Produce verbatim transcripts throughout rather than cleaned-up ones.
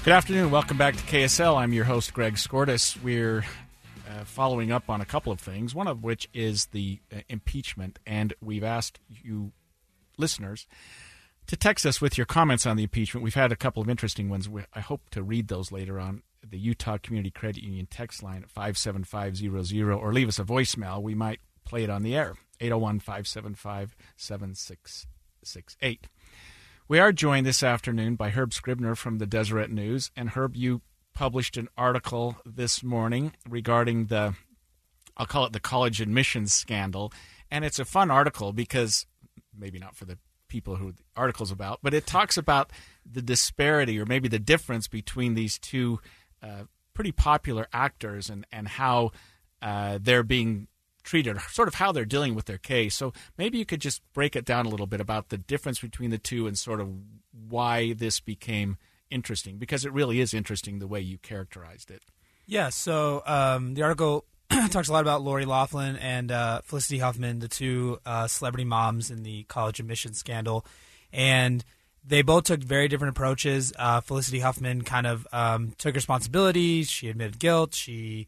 Good afternoon. Welcome back to K S L. I'm your host, Greg Skordas. We're uh, following up on a couple of things, one of which is the uh, impeachment, and we've asked you listeners to text us with your comments on the impeachment. We've had a couple of interesting ones. We, I hope to read those later on the Utah Community Credit Union text line at five seven five zero zero, or leave us a voicemail. We might play it on the air, eight oh one, five seven five, seven six six eight. We are joined this afternoon by Herb Scribner from the Deseret News. And Herb, you published an article this morning regarding the, I'll call it the college admissions scandal. And it's a fun article because, maybe not for the people who the article's about, but it talks about the disparity or maybe the difference between these two uh, pretty popular actors and, and how uh, they're being treated, sort of how they're dealing with their case. So maybe you could just break it down a little bit about the difference between the two and sort of why this became interesting, because it really is interesting the way you characterized it. Yeah, so um, the article talks a lot about Lori Loughlin and uh, Felicity Huffman, the two uh, celebrity moms in the college admissions scandal. And they both took very different approaches. Uh, Felicity Huffman kind of um, took responsibility. She admitted guilt. She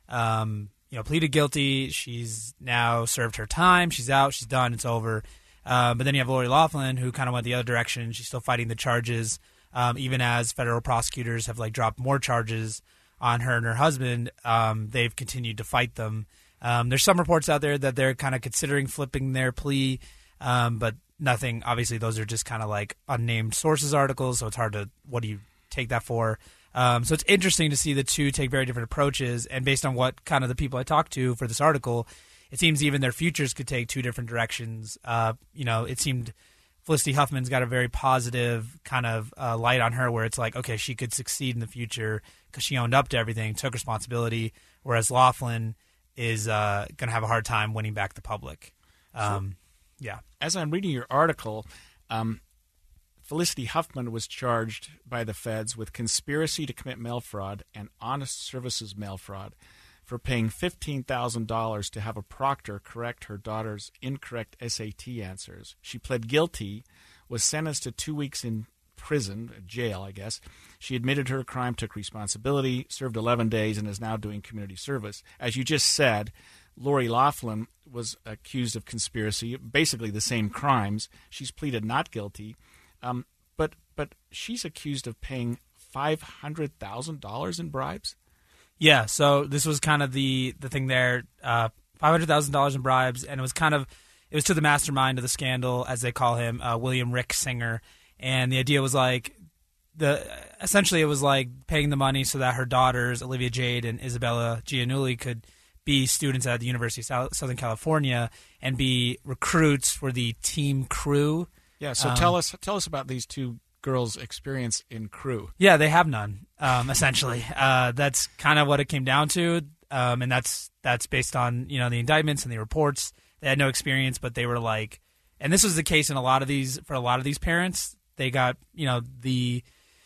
um, you know, pleaded guilty. She's now served her time. She's out. She's done. It's over. Uh, but then you have Lori Loughlin, who kind of went the other direction. She's still fighting the charges, um, even as federal prosecutors have like dropped more charges on her and her husband. Um, they've continued to fight them. Um, there's some reports out there that they're kind of considering flipping their plea, um, but nothing. Obviously, those are just kind of like unnamed sources articles, so it's hard to. What do you take that for? Um, so it's interesting to see the two take very different approaches, and based on what kind of the people I talked to for this article, it seems even their futures could take two different directions. Uh, you know, it seemed Felicity Huffman's got a very positive kind of uh, light on her where it's like, okay, she could succeed in the future because she owned up to everything, took responsibility, whereas Loughlin is uh, going to have a hard time winning back the public. Um, so, yeah. As I'm reading your article, um, Felicity Huffman was charged by the feds with conspiracy to commit mail fraud and honest services mail fraud for paying fifteen thousand dollars to have a proctor correct her daughter's incorrect S A T answers. She pled guilty, was sentenced to two weeks in prison, jail, I guess. She admitted her crime, took responsibility, served eleven days, and is now doing community service. As you just said, Lori Loughlin was accused of conspiracy, basically the same crimes. She's pleaded not guilty. Um, but but she's accused of paying five hundred thousand dollars in bribes? Yeah, so this was kind of the, the thing there, uh, five hundred thousand dollars in bribes, and it was kind of, it was to the mastermind of the scandal, as they call him, uh, William Rick Singer, and the idea was like, the essentially it was like paying the money so that her daughters, Olivia Jade and Isabella Giannulli, could be students at the University of South, Southern California and be recruits for the team crew. Yeah, so um, tell us tell us about these two girls' experience in crew. Yeah, they have none, um, essentially. Uh, that's kind of what it came down to, um, and that's that's based on, you know, the indictments and the reports. They had no experience, but they were like, and this was the case in a lot of these, for a lot of these parents. They got, you know, the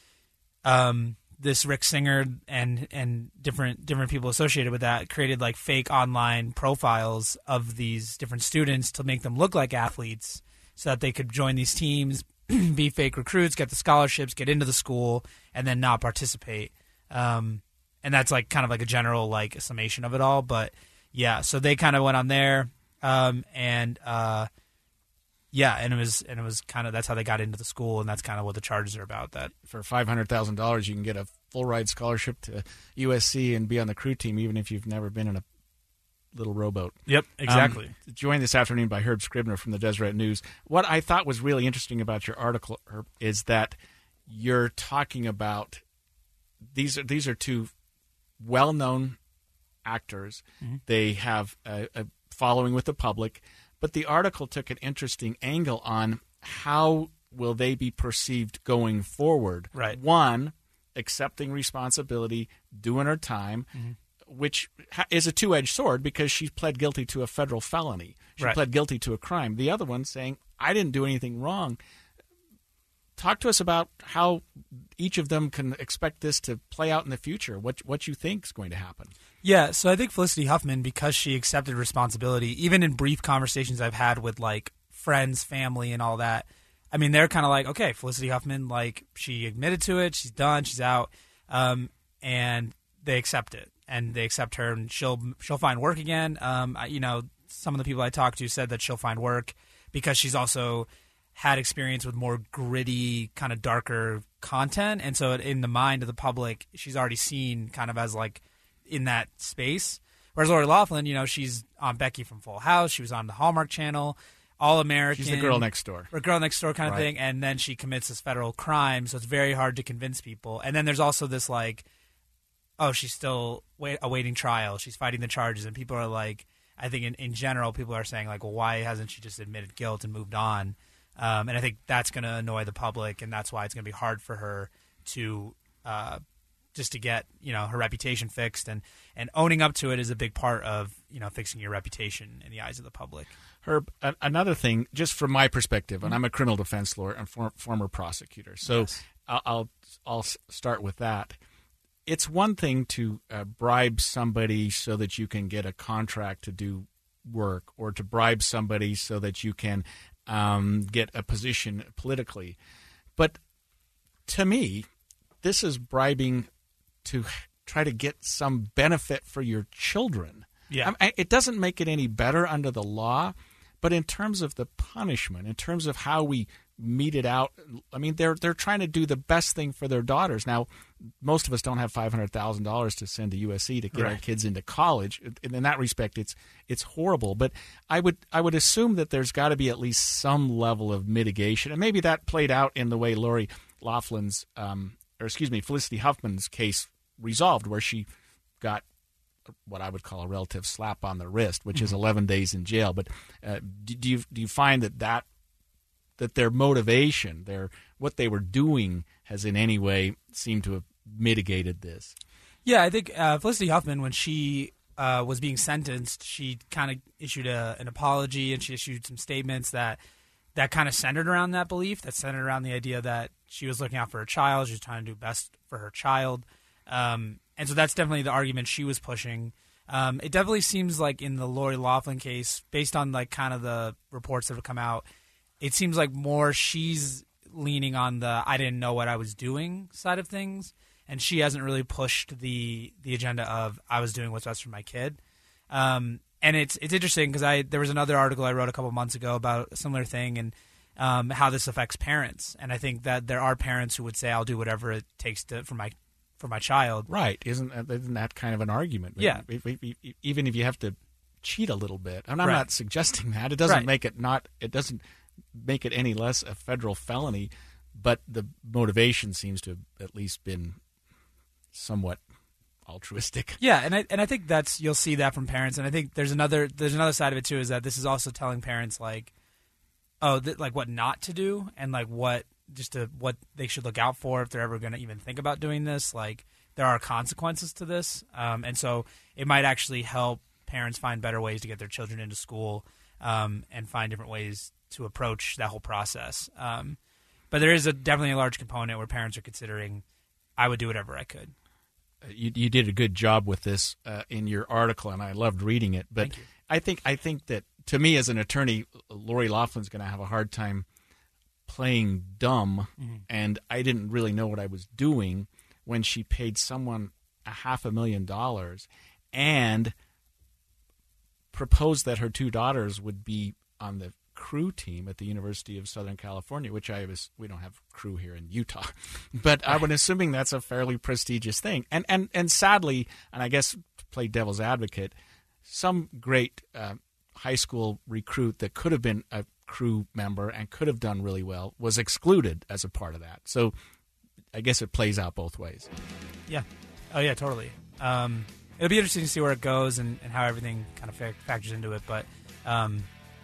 um, this Rick Singer and and different different people associated with that created like fake online profiles of these different students to make them look like athletes, so that they could join these teams, be fake recruits, get the scholarships, get into the school, and then not participate. Um, and that's like kind of like a general like summation of it all. But yeah, so they kind of went on there, um, and uh, yeah, and it was and it was kind of that's how they got into the school, and that's kind of what the charges are about. That for five hundred thousand dollars, you can get a full ride scholarship to U S C and be on the crew team, even if you've never been in a little rowboat. Yep, exactly. Um, joined this afternoon by Herb Scribner from the Deseret News. What I thought was really interesting about your article, Herb, is that you're talking about these are these are two well-known actors. Mm-hmm. They have a, a following with the public, but the article took an interesting angle on how will they be perceived going forward. Right. One, accepting responsibility, doing her time. Mm-hmm. Which is a two-edged sword because she pled guilty to a federal felony. She right. pled guilty to a crime. The other one saying, I didn't do anything wrong. Talk to us about how each of them can expect this to play out in the future, what what you think is going to happen. Yeah, so I think Felicity Huffman, because she accepted responsibility, even in brief conversations I've had with like friends, family, and all that, I mean, they're kind of like, okay, Felicity Huffman, like, she admitted to it, she's done, she's out, um, and they accept it, and they accept her, and she'll she'll find work again. Um, I, you know, some of the people I talked to said that she'll find work because she's also had experience with more gritty, kind of darker content, and so in the mind of the public, she's already seen kind of as like in that space. Whereas Lori Loughlin, you know, she's on Becky from Full House, she was on the Hallmark Channel, All American. She's the girl next door. Or girl next door kind of Right. thing, and then she commits this federal crime, so it's very hard to convince people. And then there's also this like, oh, she's still wait, awaiting trial, she's fighting the charges, and people are like, I think in, in general, people are saying like, well, why hasn't she just admitted guilt and moved on? Um, and I think that's going to annoy the public, and that's why it's going to be hard for her to uh, just to get, you know, her reputation fixed. And, and owning up to it is a big part of, you know, fixing your reputation in the eyes of the public. Herb, a- another thing, just from my perspective, and I'm a criminal defense lawyer and for- former prosecutor, so Yes. I'll, I'll I'll s- start with that. It's one thing to uh, bribe somebody so that you can get a contract to do work, or to bribe somebody so that you can um, get a position politically. But to me, this is bribing to try to get some benefit for your children. Yeah. I, I, it doesn't make it any better under the law, but in terms of the punishment, in terms of how we mete it out, I mean, they're they're trying to do the best thing for their daughters. Now, most of us don't have five hundred thousand dollars to send to U S C to get Right. our kids into college. And in that respect, it's it's horrible. But I would I would assume that there's got to be at least some level of mitigation, and maybe that played out in the way Lori Loughlin's, um, or excuse me, Felicity Huffman's case resolved, where she got what I would call a relative slap on the wrist, which is eleven days in jail. But uh, do, do you do you find that that that their motivation, their what they were doing, has in any way seemed to have mitigated this? Yeah, I think uh, Felicity Huffman, when she uh, was being sentenced, she kind of issued a, an apology, and she issued some statements that that kind of centered around that belief, that centered around the idea that she was looking out for her child, she was trying to do best for her child. Um, and so that's definitely the argument she was pushing. Um, it definitely seems like in the Lori Loughlin case, based on like kind of the reports that have come out, it seems like more she's leaning on the I didn't know what I was doing side of things, and she hasn't really pushed the the agenda of I was doing what's best for my kid. Um, and it's it's interesting because I there was another article I wrote a couple months ago about a similar thing, and um, how this affects parents. And I think that there are parents who would say I'll do whatever it takes to for my for my child. Right? Isn't that, isn't that kind of an argument? Yeah. If- if- if- even if you have to cheat a little bit, and I'm Right. not suggesting that. It doesn't Right. make it not. It doesn't make it any less a federal felony. But the motivation seems to have at least been somewhat altruistic. Yeah, and I and I think that's you'll see that from parents, and I think there's another there's another side of it too, is that this is also telling parents like, oh, th- like what not to do, and like what just to what they should look out for if they're ever going to even think about doing this. Like there are consequences to this, um, and so it might actually help parents find better ways to get their children into school, um, and find different ways to approach that whole process. Um, but there is a definitely a large component where parents are considering, I would do whatever I could. You, you did a good job with this uh, in your article, and I loved reading it. But Thank you. I think I think that to me as an attorney, Lori Loughlin's going to have a hard time playing dumb, Mm-hmm. and I didn't really know what I was doing when she paid someone a half a million dollars and proposed that her two daughters would be on the crew team at the University of Southern California, which I was. We don't have crew here in Utah, but I would assuming that's a fairly prestigious thing. And and and sadly, and I guess to play devil's advocate, some great uh, high school recruit that could have been a crew member and could have done really well was excluded as a part of that. So I guess it plays out both ways. Yeah. Oh, yeah, totally. Um, it'll be interesting to see where it goes and, and how everything kind of fa- factors into it. But, um,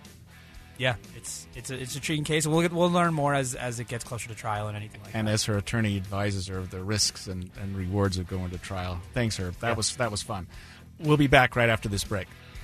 yeah, it's it's a, it's a intriguing case. We'll get, we'll learn more as, as it gets closer to trial and anything like And that. as her attorney advises her of the risks and, and rewards of going to trial. Thanks, Herb. That Yeah. was that was fun. We'll be back right after this break.